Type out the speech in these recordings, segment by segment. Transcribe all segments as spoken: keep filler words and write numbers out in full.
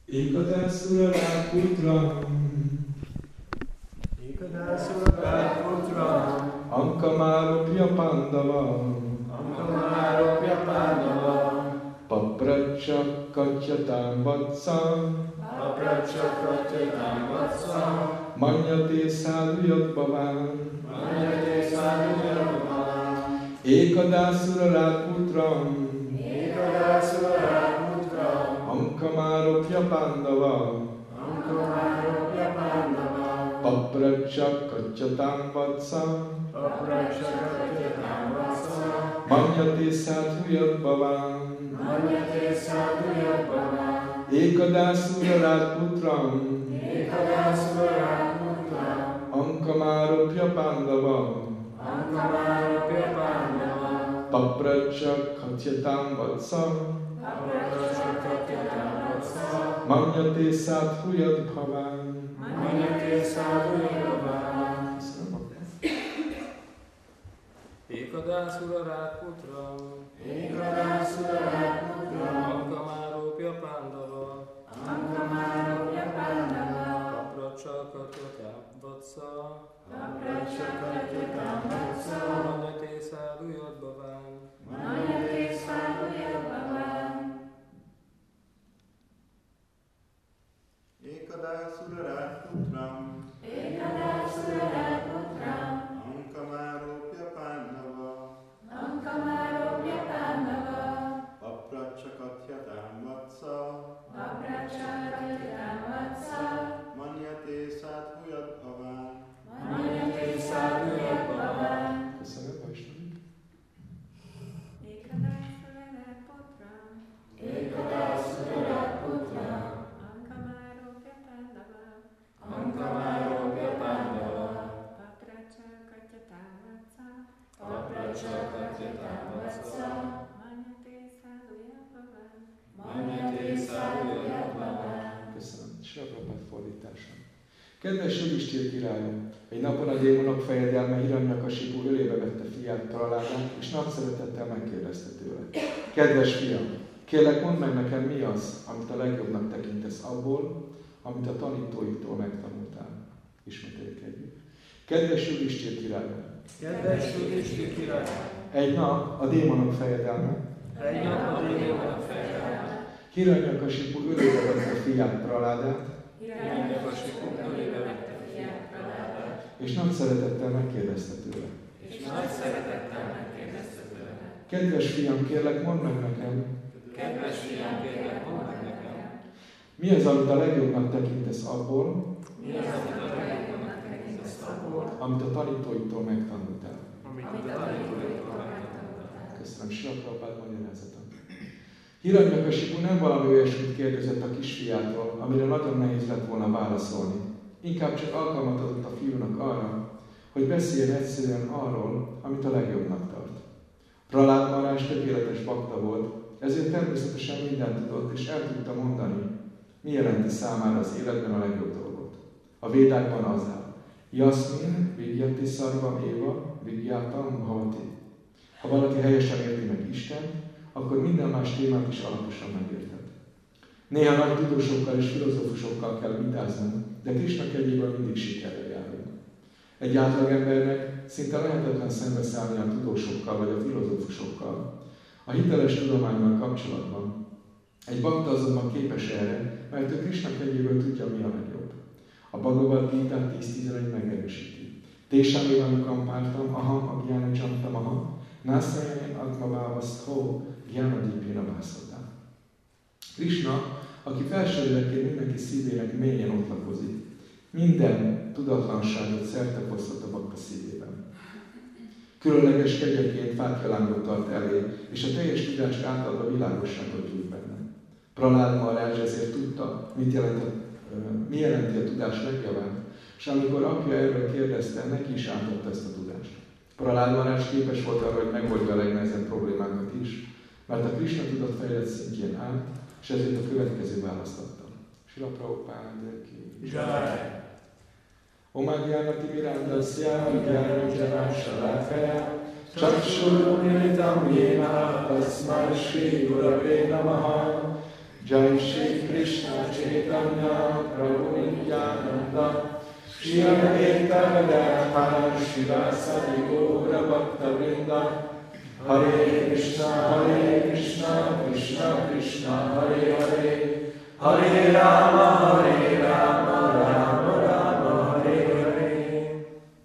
Ekadasuraratputram Ekadasuraratputram Ankamáropya Pandavam Ankamáropya Pandavam Papracha Kacyatam Vatsam Papracha Kacyatam Vatsam Manyate Sadhuyat Bhavan Manyate Sadhuyat Bhavan Ekadasuraratputram Ekadasuraratputram Ankamáropya Pandavam Ankamáropya Pandavam Papracha Kacyatam Vatsam Papracha Kacyatam Vatsam Manyate Sadhuyat Bhavan Manyate Sadhuyat Bhavan Ekadasuraratputram Ekadasuraratputram Ankamáropya Pandavam Ankamáropya Pandavam Papracha Kacyatam Vatsam Papracha Kacyatam Vatsam Manyate Sadhuyat Bhavan. Manyate Sadhuyat Bhavan Ekadasuraratputram Ekadasuraratputram Ankamáropya Pandava Ankamáropya Pandavam Papracha Kacyatam Vatsam Papracha Kacyatam Vatsam Manyate Sadhuyat Bhavan Manyate Sadhuyat Bhavan Ekadasuraratputram Ekadasuraratputram Ankamáropya Pandava Ankamáropya Pandava Papracha Kacyatam Vatsam Papracha Kacyatam Vatsam Manyate Sadhuyat Bhavan Manyate Sadhuyat Bhavan Köszönöm, Vajsnavi. Ekadasuraratputram Ekadasuraratputram Ankamáropya Pandava Ankamáropya Pandava Papracha Kacyatam Vatsam Papracha Kacyatam Vatsam Manyate Sadhuyat Bhavan Manyate Sadhuyat Bhavan Köszönöm. Srila Prabhupád fordítása. Kedves Judisthira királyom, egy napon a démonok fejedelme Hiranyakasipu ölébe vette fiát, Praládát, és nagy szeretettel megkérdezte tőle. Kedves fiam, kérlek mondd meg nekem, mi az, amit a legjobbnak tekintesz abból, amit a tanítóiktól megtanultál. Ismételjük együtt. Kedves Judisthira királyom, Kedves Judisthira király, egy nap a démonok fejedelme egy nap a démonok fejedelme Hiranyakasipu ölébe vette fiát, Praládát, Hiranyakasipu ölébe vette fiát, Praládát, és nagy szeretettel megkérdezte tőle. és nagy szeretettel megkérdezte tőle. Kedves fiam, kérlek, mondd meg nekem, Kedves fiam, kérlek, mondd meg nekem, mi az, amit a legjobbnak tekintesz abból, mi az, amit a legjobbnak tekintesz abból, amit a tanítóiktól megtanultál. amit a tanítóiktól megtanultál. Köszönöm, Srila Prabhupád magyarázata. Hiranyakasipu nem valami olyasmit kérdezett a kisfiától, amire nagyon nehéz lett volna válaszolni. Inkább csak alkalmat adott a fiúnak arra, hogy beszéljen egyszerűen arról, amit a legjobbnak tart. Pralád Marás tökéletes bakta volt, ezért természetesen mindent tudott, és el tudta mondani, mi jelenti számára az életben a legjobb dolgot. A védákban az áll. Yasmin, Vigyati Sarvam Éva, Vigyátam Bhavati. Ha valaki helyesen érti meg Istent, akkor minden más témát is alaposan megérted. Néha nagy tudósokkal és filozófusokkal kell vitáznunk, de Krisna kegyéből mindig sikerrel járunk. Egy átlagembernek szinte lehetetlen szembeszállni a tudósokkal vagy a filozófusokkal. A hiteles tudománnyal kapcsolatban egy bakta azonban képes erre, mert ő Krisna kegyéből tudja, mi a legjobb. A Bhagavad Gita tíz tizenegy megerősíti. Tésam évan kampártam, aham a gyána csantam, aham, nászajani atmavávaszthó gyánadípéna vászodám. Krishna, aki felsőlélekként mindenki szívének mélyen ott lakozik, minden tudatlanságot szertefosztott a bakta szívében. Különleges kegyeként fákjalángot tart elé, és a teljes tudást átadva világosságot gyújt benne. Pralád Marázs ezért tudta, mit jelent a, mi jelenti a tudás legjavát, és amikor apja erről kérdezte, neki is átadta ezt a tudást. Pralád Marázs képes volt arra, hogy megoldja a legnehezebb problémákat is, mert a Krisna tudat fejlett szintjén állt, és ezért a következő választ adta. Srila Prabhupád ki. Jai. Omágyánati Mirandasya, Gyánanjana Salakaya, Chakshurumilitam Yena Tasmai Shri Gurave Namaha Jai Shri Krishna Chaitanya Prabhu Nityananda Shri Advaita Gadadhara Shivasadi Gaura Bhakta Vrinda Hare Krishna Hare Krishna Krishna Krishna Hare Hare Hare Rama Hare Rama Rama Rama Hare Hare.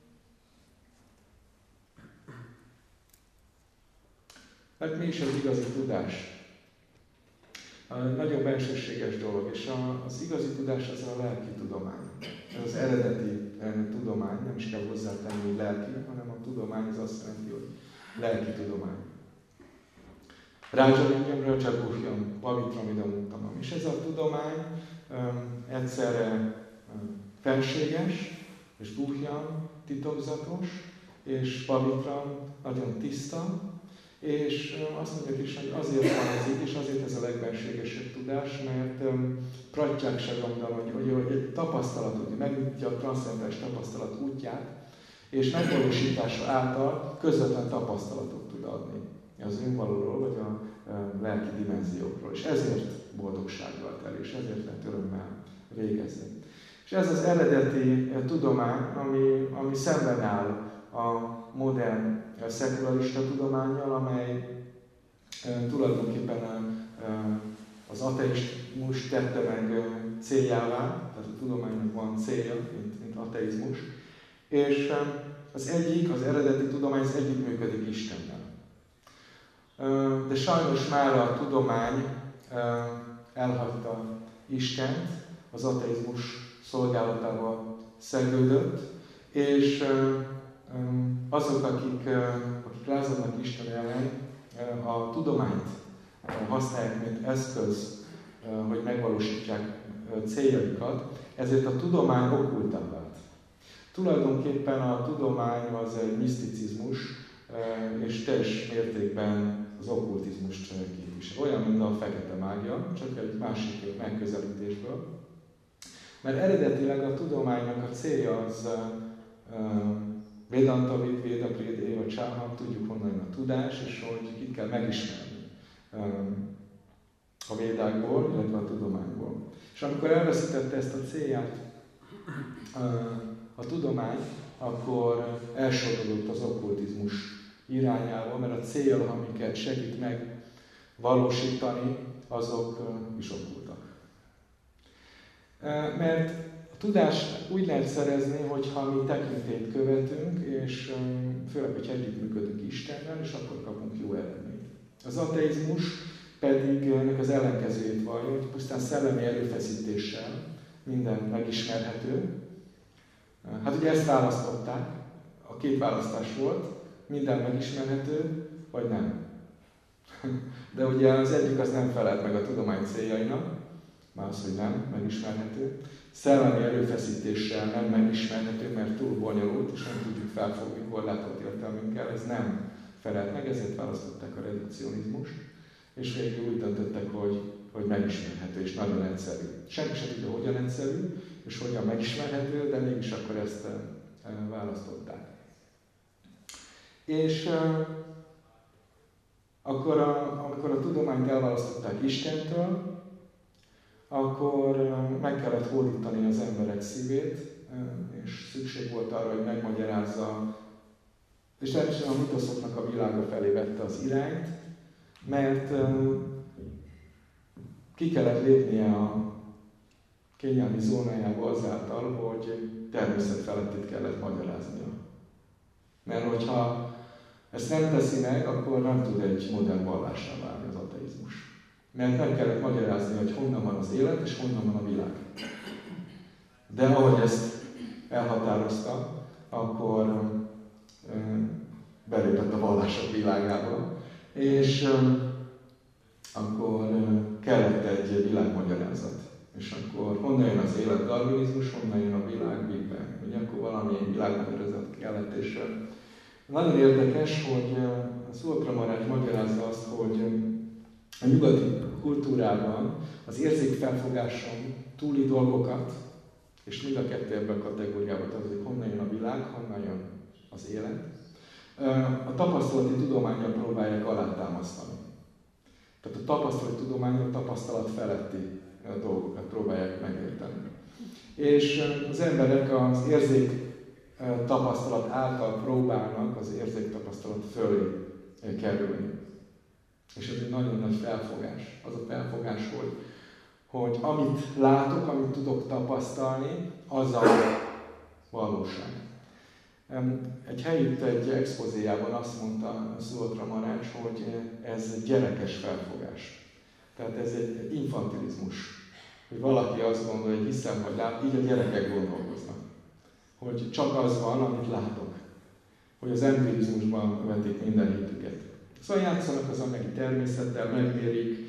Hát mi is az igazi tudás? Nagyon bensőséges dolog, és az igazi tudás az a lelki tudomány. Ez az eredeti tudomány, nem is kell hozzátenni, hogy lelki, hanem a tudomány az azt jelenti, hogy lelki tudomány. Rájavindjam, Rajaguhyam, Pavitramidam Uttamam. És ez a tudomány um, egyszerre um, fenséges, és guhyam, titokzatos, és pavitram, nagyon tiszta, és um, azt mondja is, hogy azért van ez így, és azért ez a legbenségesebb tudás, mert um, prattyák se gondolom, hogy, hogy, hogy egy tapasztalat, hogy megnyitja a transzcendens tapasztalat útját, és megvalósítása által közvetlen tapasztalatot tud adni az önvalóról, vagy a e, lelki dimenziókról. És ezért boldogsággal tel, és ezért lehet örömmel végezni. És ez az eredeti e, tudomány, ami, ami szemben áll a modern e, szekularista tudománnyal, amely e, tulajdonképpen e, e, az ateizmus tette meg e, céljává, tehát a tudománynak van célja, mint, mint ateizmus, és e, az egyik, az eredeti tudomány, az együttműködik Istennel. De sajnos már a tudomány elhagyta Istent, az ateizmus szolgálatába szegődött, és azok, akik, akik lázadnak Isten ellen, a tudományt használják, mint eszköz, hogy megvalósítsák céljaikat, ezért a tudomány okkultá vált. Tulajdonképpen a tudomány az egy miszticizmus, és teljes mértékben az okkultizmust képvisel. Olyan, mint a fekete mágia, csak egy másik megközelítésből. Mert eredetileg a tudománynak a célja az Vedanta Vid, Véda, Préd, Éva, Csáham, tudjuk honnan jön a tudás, és hogy kit kell megismerni a védákból, illetve a tudományból. És amikor elveszítette ezt a célját a tudomány, akkor elsodrodott az okkultizmus irányába, mert a cél, amiket segít megvalósítani, azok is okkultak. Mert a tudást úgy lehet szerezni, hogyha mi tekintélyt követünk, és főleg, hogy együttműködünk Istennel, és akkor kapunk jó eredményt. Az ateizmus pedig ennek az ellenkezőjét vallja, hogy pusztán szellemi erőfeszítéssel minden megismerhető. Hát ugye ezt választották, a két választás volt, minden megismerhető, vagy nem. De ugye az egyik az nem felelt meg a tudomány céljainak, már az, hogy nem megismerhető. Szellemi erőfeszítéssel nem megismerhető, mert túl bonyolult, és nem tudjuk felfogni korlátolt értelmünkkel, ez nem felelt meg, ezért választották a redukcionizmust, és végül úgy döntöttek, hogy, hogy megismerhető, és nagyon egyszerű. Senki sem tudja, hogyan egyszerű, és hogyan megismerhető, de mégis akkor ezt e, e, választották. És e, akkor, a, amikor a tudományt elválasztották Istentől, akkor e, meg kellett hódítani az emberek szívét, e, és szükség volt arra, hogy megmagyarázza, és természetesen a mitoszoknak a világa felé vette az irányt, mert e, ki kellett lépnie a kényelmi zónájába azáltal, hogy természet felettét kellett magyaráznia. Mert hogyha ezt nem teszi meg, akkor nem tud egy modern vallássá válni az ateizmus. Mert meg kellett magyarázni, hogy honnan van az élet, és honnan van a világ. De ahogy ezt elhatározta, akkor belépett a vallások világába, és akkor kellett egy világmagyarázat. És akkor honnan jön az élet, darwinizmus, honnan jön a világ, Big Bang. Ugye akkor valami világmagyarázat kellett, és nagyon érdekes, hogy Szulakra Marács magyarázza azt, hogy a nyugati kultúrában az érzékfelfogáson túli dolgokat, és mind a kettő ebben a kategóriában tartozik, honnan jön a világ, honnan jön az élet, a tapasztalati tudománnyal próbálják alátámasztani. Tehát a tapasztalat tudomány a tapasztalat feletti dolgokat próbálják megérteni. És az emberek az érzék tapasztalat által próbálnak az érzék tapasztalat fölé kerülni. És ez egy nagyon nagy felfogás. Az a felfogás, hogy, hogy amit látok, amit tudok tapasztalni, az a valóság. Egy helyütt egy expozéjában azt mondta Zuotra Marács, hogy ez egy gyerekes felfogás. Tehát ez egy infantilizmus. Hogy valaki azt gondolja, hogy hiszem, hogy lát, így a gyerekek gondolkoznak. Hogy csak az van, amit látok. Hogy az empirizmusban vetik minden hitüket. Szóval játszanak az anyagi természettel, megmérik,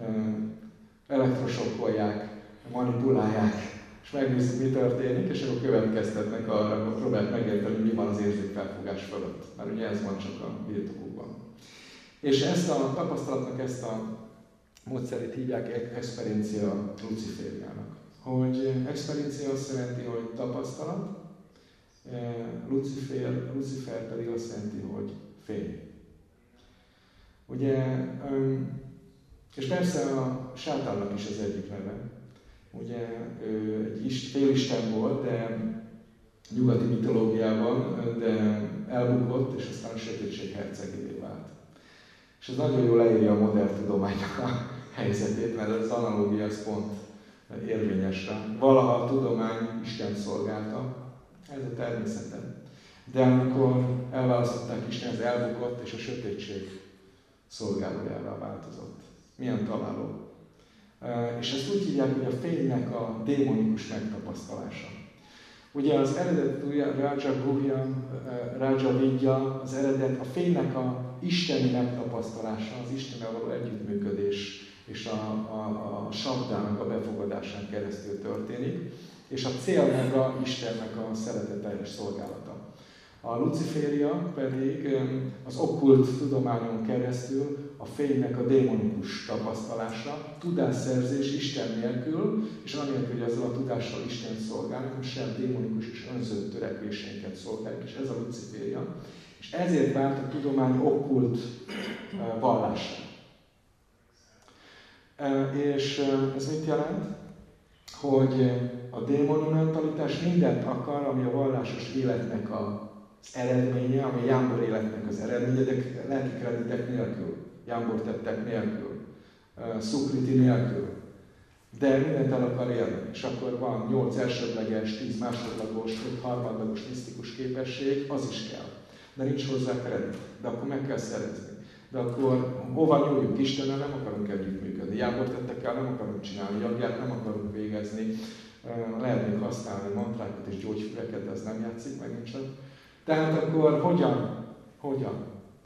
elektrosokkolják, manipulálják, és megnézik, mi történik, és akkor következtetnek arra, hogy próbálják megérteni, mi van az érzékfelfogás fölött. Mert ugye ez van csak a birtokukban. És ezt a tapasztalatnak, ezt a módszerét hívják experiencia lucifériának. Hogy experiencia azt jelenti, hogy tapasztalat, Lucifer, Lucifer pedig azt jelenti, hogy fény. Ugye, és persze a sátánnak is az egyik neve. Ugye ő egy félisten volt, de nyugati mitológiában, de elbukott, és aztán a sötétség hercegévé vált. És ez nagyon jól leírja a modern tudománynak a helyzetét, mert az analógia az pont érvényes rá. Valaha a tudomány Isten szolgálta, ez a természete. De amikor elválasztották Isten, ez elbukott, és a sötétség szolgálójává változott. Milyen találó. És ezt úgy hívják, hogy a fénynek a démonikus megtapasztalása. Ugye az eredet Raja Guhya, Raja Vidya, az eredet a fénynek a isteni megtapasztalása, az Istennel való együttműködés és a, a, a sabdának a befogadásán keresztül történik, és a cél meg a Istennek a szeretetteljes szolgálata. A luciféria pedig az okkult tudományon keresztül a fénynek a démonikus tapasztalása, tudásszerzés Isten nélkül, és anélkül, hogy ezzel a tudással Isten szolgálnak, hogy sem démonikus és önző törekvéseinket szolgálják, és ez a luciféria. És ezért vált a tudomány okkult vallásra. És ez mit jelent? Hogy a démoni mentalitás mindent akar, ami a vallásos életnek az eredménye, ami a jámbor életnek az eredménye, de lelki kreditek nélkül, jámbor tettek nélkül, szukriti nélkül. De mindent el akar élni, és akkor van nyolc elsődleges, tíz másodlagos, öt harmadlagos misztikus képesség, az is kell. De nincs hozzá kredit, de akkor meg kell szerezni. De akkor hova nyúljunk? Istennel nem akarunk együttműködni. Jábortettekkel nem akarunk csinálni, jagját nem akarunk végezni. Lehet még használni mantrákat és gyógyfüreket, de ez nem játszik meg nincs. Tehát akkor hogyan? Hogyan?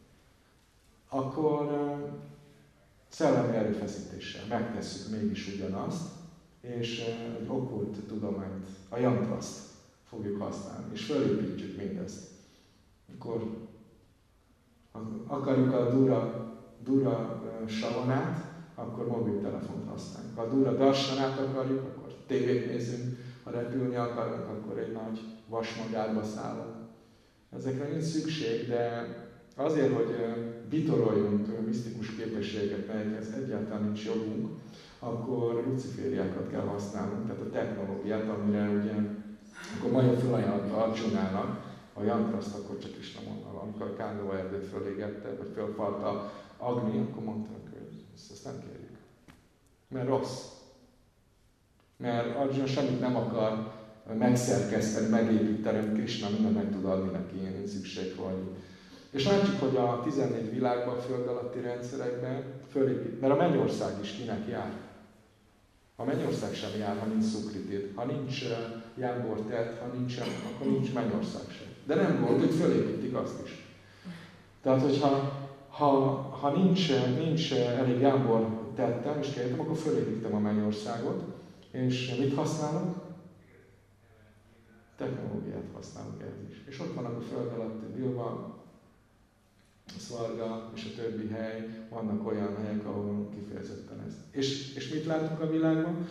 Akkor szellemi erőfeszítéssel megtesszük mégis ugyanazt, és egy okkult tudományt, a jantraszt fogjuk használni, és fölépítjük mindezt. Akkor akarjuk a dura, dura savanát, akkor mobiltelefont használjuk. Ha a dura darsanát akarjuk, akkor tévét nézünk, ha repülni akarunk, akkor egy nagy vasmagárba szállunk. Ezekre nincs szükség, de azért, hogy bitoroljunk misztikus képességeket, melyekhez egyáltalán nincs jogunk, akkor lucifériákat kell használnunk, tehát a technológiát, amire ugye, akkor majd felajánlotta Arjunának a jantraszt, akkor csak is nem mondta, amikor a Kándava erdőt fölégette, vagy fölfalta Agni, akkor mondták, hogy ezt, ezt nem kérjük. Mert rossz. Mert Arjuna semmit nem akar megszerkeszteni, megépíteni, Krishna mindent meg tud adni neki, ilyen szükség van. És látjuk, hogy a tizennégy világban, a föld alatti rendszerekben fölépít, mert a mennyország is kinek jár. A mennyország sem jár, ha nincs szukritid. Ha nincs jámbortert, ha nincs, akkor nincs mennyország sem. De nem volt, hogy fölépítik azt is. Tehát, hogyha ha, ha nincs, nincs elég jámbor tettem, és kértem, akkor fölépítem a mennyországot. És mit használunk? Technológiát használunk ez is. És ott vannak a föld alatti Bilva, Szvarga és a többi hely, vannak olyan helyek, ahol kifejezetten ez. És, és mit látunk a világban?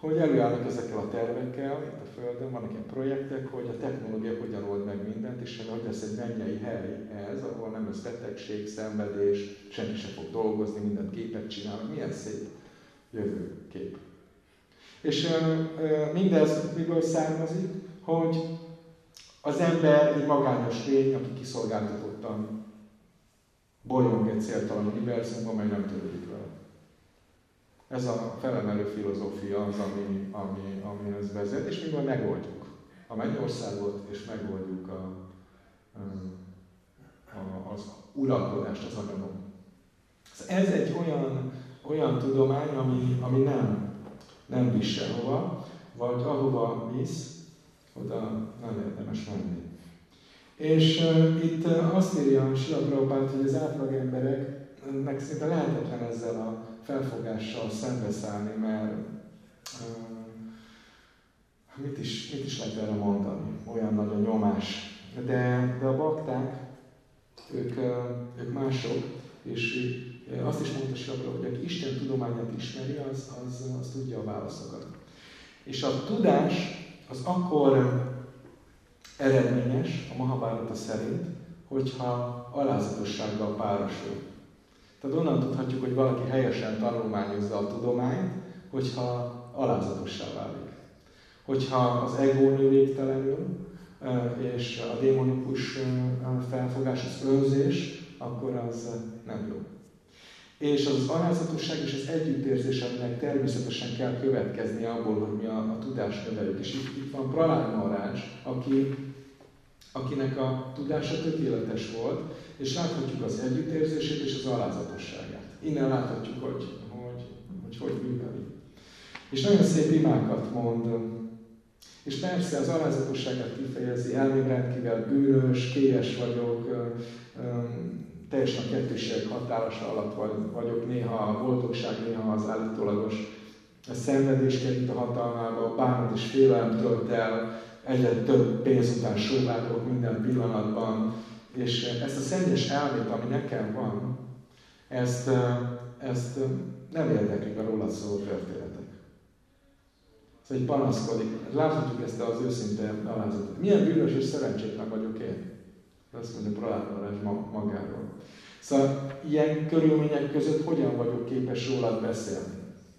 hogy előállnak ezekkel a tervekkel, itt a Földön vannak ilyen projektek, hogy a technológia hogyan old meg mindent, és hogy lesz egy mennyei hely ez, ahol nem lesz betegség, szenvedés, senki sem fog dolgozni, mindent gépek csinálnak, milyen szép jövőkép. És ö, mindez miből származik, hogy az ember egy magányos lény, aki kiszolgáltatottan bolyong egy céltalan univerzumban, amely nem törődik vele. Ez a felemelő filozófia az, ami, ami, amihez vezet, és mi majd megoldjuk a mennyországot, és megoldjuk a, a, az uralkodást az agyanon. Ez egy olyan, olyan tudomány, ami, ami nem, nem visz sehova, vagy ahova visz, oda nem érdemes menni. És uh, itt uh, azt írja Srila Prabhupád, hogy az átlag embereknek szinte lehetetlen ezzel a felfogással szembeszállni, mert uh, mit, is, mit is lehet erre mondani? Olyan nagy a nyomás. De, de a bakták, ők, uh, ők mások, és uh, azt is mondta Srila Prabhupád, hogy aki Isten tudományát ismeri, az, az, az tudja a válaszokat. És a tudás az akkor eredményes a Mahabhárata szerint, hogyha alázatossággal párosul. Tehát onnan tudhatjuk, hogy valaki helyesen tanulmányozza a tudományt, hogyha alázatossá válik. Hogyha az ego nő végtelenül, és a démonikus felfogás, az önzés, akkor az nem jó. És az alázatosság és az együttérzés, aminek természetesen kell következnie abból, hogy mi a, a tudást növeljük. És itt, itt van Prahlad Maharaj, aki, akinek a tudása tökéletes volt, és láthatjuk az együttérzését és az alázatosságát. Innen láthatjuk, hogy hogy, hogy, hogy műveli. És nagyon szép imákat mond. És persze az alázatosságát kifejezi, elmém rendkívül bűnös, kélyes vagyok, teljesen a kettőség határosa alatt vagyok, néha a boldogság, néha az állítólagos szenvedés került a hatalmába, bánat és félelem tölt el, egyre több pénz után sóvárgok minden pillanatban, és ezt a szennyes elmét, ami nekem van, ezt, ezt nem érdeklik a rólad szóló történetek. Szóval így panaszkodik. Láthatjuk ezt az őszinte alázatot. Milyen bűnös és szerencsétlen vagyok én? Azt mondja Prahlad Maharaj magáról. Szóval ilyen körülmények között hogyan vagyok képes rólad beszélni?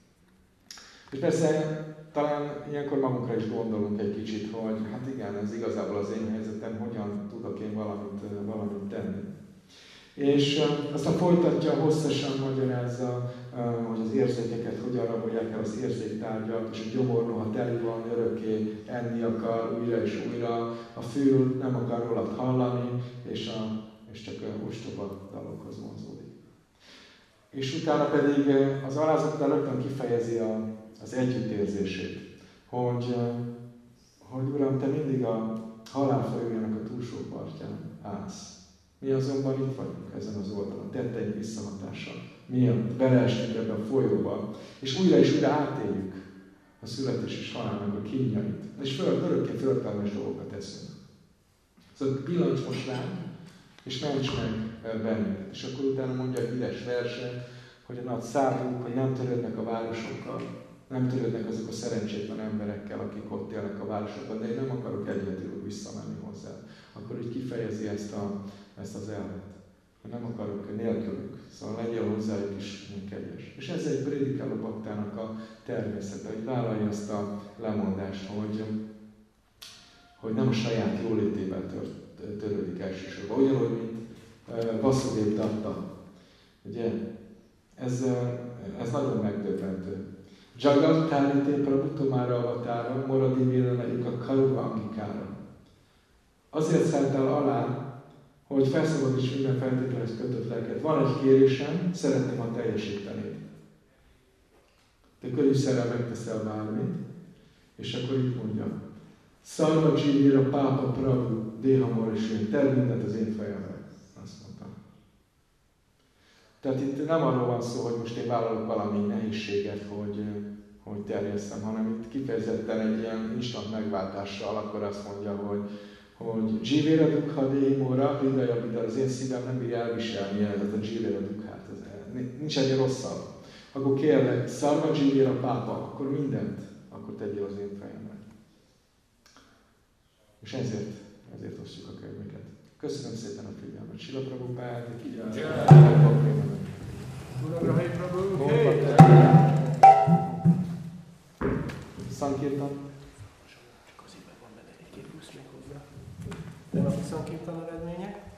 És persze talán ilyenkor magunkra is gondolunk egy kicsit, hogy hát igen, ez igazából az én helyzetem, hogyan tudok én valamit, valamit tenni. És aztán folytatja, hosszasan magyarázza, hogy az érzékeket hogyan rabolják el az érzéktárgyak, és a gyomor noha teli van, örökké enni akar újra és újra, a fül nem akar rólad hallani, és, a, és csak a ostoba dalokhoz vonzódik. És utána pedig az alázattal rögtön kifejezi a, az együttérzését, hogy, hogy Uram, te mindig a halál folyójának a túlsó partján állsz. Mi azonban itt vagyunk ezen az oldalon, tetteink visszahatással. Miért? Beleestünk ebbe a folyóba, és újra és újra átéljük a születés és halálnak a kínjait. És föl, örökké föltelmes dolgokat teszünk. Szóval pillancs most ránk, és ments meg bennünket. És akkor utána mondják üres verset, hogy a nagy szádunk, hogy nem törődnek a városokkal, nem törődnek azok a szerencsétlen emberekkel, akik ott élnek a városokban, de én nem akarok egyedül visszamenni hozzá. Akkor így kifejezi ezt, a, ezt az elvet, hogy nem akarok nélkülük. Szóval legyél hozzájuk is kegyes. És ez egy prédikáló baktának a természete, hogy vállalja azt a lemondást, hogy, hogy nem a saját jólétével tör, törődik elsősorban. Ugyanúgy, mint uh, Vasudév Datta. Ugye? Ez, uh, ez nagyon megdöbbentő. Jagat Tárité Prabhutomára avatára, Moradi Vélene a Karuva Angikára. Azért szálltál alá, hogy felszabadíts minden feltételhez kötött lelket. Van egy kérésem, szeretném, ha teljesítenéd. Te könnyűszerrel megteszel bármit, és akkor itt mondja, Szarva Dzsivira Pápa Prabhu Déhamor és én, tedd mindent az én fejemre. Azt mondtam. Tehát itt nem arról van szó, hogy most én vállalok valami nehézséget, hogy, hogy terjesztem, hanem itt kifejezetten egy ilyen instant megváltással, akkor azt mondja, hogy hogy Dzsivira Dukha Déhimóra, Hridaya Vidar, az én szívem nem bírja elviselni ezt a Dzsivira Dukhát, nincs egy rosszabb. Akkor kérlek, Szarva Dzsivira Pápa, akkor mindent, a akkor tegyél az én fejemre. És ezért, ezért osztjuk a könyveket. Köszönöm szépen a figyelmet. Sila Prabhupád, Sankirtan. Csak az évben van benne egy-két plusz még hozzá. Tegnapi Sankirtan eredmények.